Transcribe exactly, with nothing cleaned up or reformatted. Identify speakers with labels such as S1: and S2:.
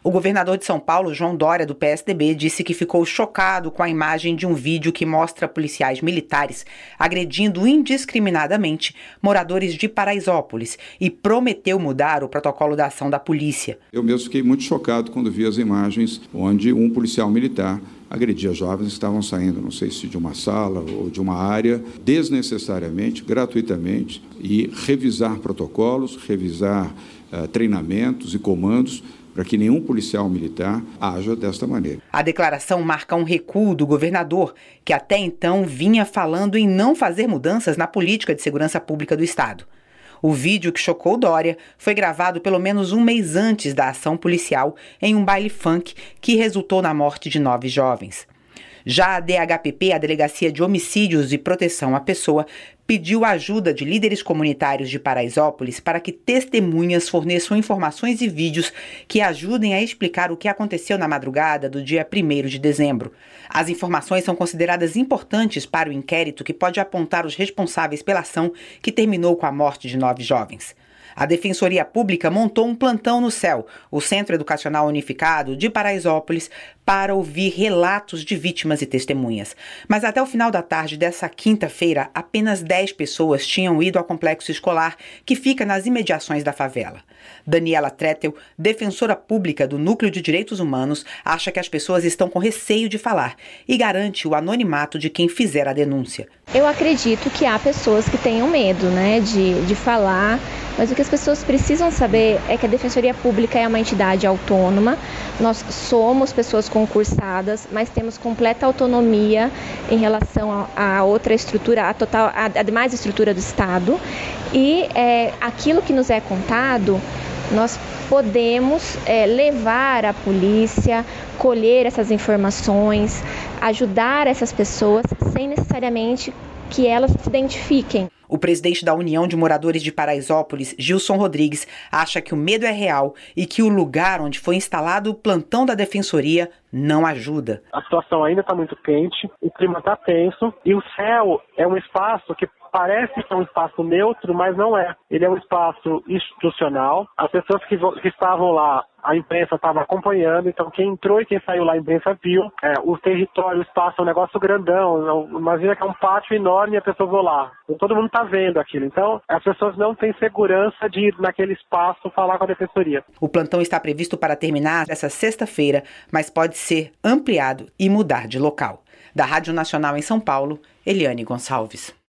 S1: O governador de São Paulo, João Dória, do P S D B, disse que ficou chocado com a imagem de um vídeo que mostra policiais militares agredindo indiscriminadamente moradores de Paraisópolis e prometeu mudar o protocolo da ação da polícia.
S2: Eu mesmo fiquei muito chocado quando vi as imagens onde um policial militar agredia jovens que estavam saindo, não sei se de uma sala ou de uma área, desnecessariamente, gratuitamente, e revisar protocolos, revisar uh, treinamentos e comandos para que nenhum policial militar haja desta maneira.
S1: A declaração marca um recuo do governador, que até então vinha falando em não fazer mudanças na política de segurança pública do estado. O vídeo que chocou Dória foi gravado pelo menos um mês antes da ação policial em um baile funk que resultou na morte de nove jovens. Já a D H P P, a Delegacia de Homicídios e Proteção à Pessoa, pediu a ajuda de líderes comunitários de Paraisópolis para que testemunhas forneçam informações e vídeos que ajudem a explicar o que aconteceu na madrugada do dia primeiro de dezembro. As informações são consideradas importantes para o inquérito que pode apontar os responsáveis pela ação que terminou com a morte de nove jovens. A Defensoria Pública montou um plantão no C E L, o Centro Educacional Unificado de Paraisópolis, para ouvir relatos de vítimas e testemunhas. Mas até o final da tarde dessa quinta-feira, apenas dez pessoas tinham ido ao complexo escolar que fica nas imediações da favela. Daniela Tretel, defensora pública do Núcleo de Direitos Humanos, acha que as pessoas estão com receio de falar e garante o anonimato de quem fizer a denúncia.
S3: Eu acredito que há pessoas que tenham medo, né, de, de falar, mas o que as pessoas precisam saber é que a Defensoria Pública é uma entidade autônoma, nós somos pessoas concursadas, mas temos completa autonomia em relação a, a outra estrutura, a total, a, a demais estrutura do Estado, e é, aquilo que nos é contado, nós podemos é, levar a polícia, colher essas informações, ajudar essas pessoas sem necessariamente que elas se identifiquem.
S1: O presidente da União de Moradores de Paraisópolis, Gilson Rodrigues, acha que o medo é real e que o lugar onde foi instalado o plantão da Defensoria não ajuda.
S4: A situação ainda está muito quente, o clima está tenso e o C E L é um espaço que parece que é um espaço neutro, mas não é. Ele é um espaço institucional. As pessoas que, que estavam lá, a imprensa estava acompanhando, então quem entrou e quem saiu lá, a imprensa viu. É, o território, o espaço é um negócio grandão. Imagina que é um pátio enorme e a pessoa vai lá. Então, todo mundo está vendo aquilo. Então, as pessoas não têm segurança de ir naquele espaço falar com a Defensoria.
S1: O plantão está previsto para terminar essa sexta-feira, mas pode ser ampliado e mudar de local. Da Rádio Nacional em São Paulo, Eliane Gonçalves.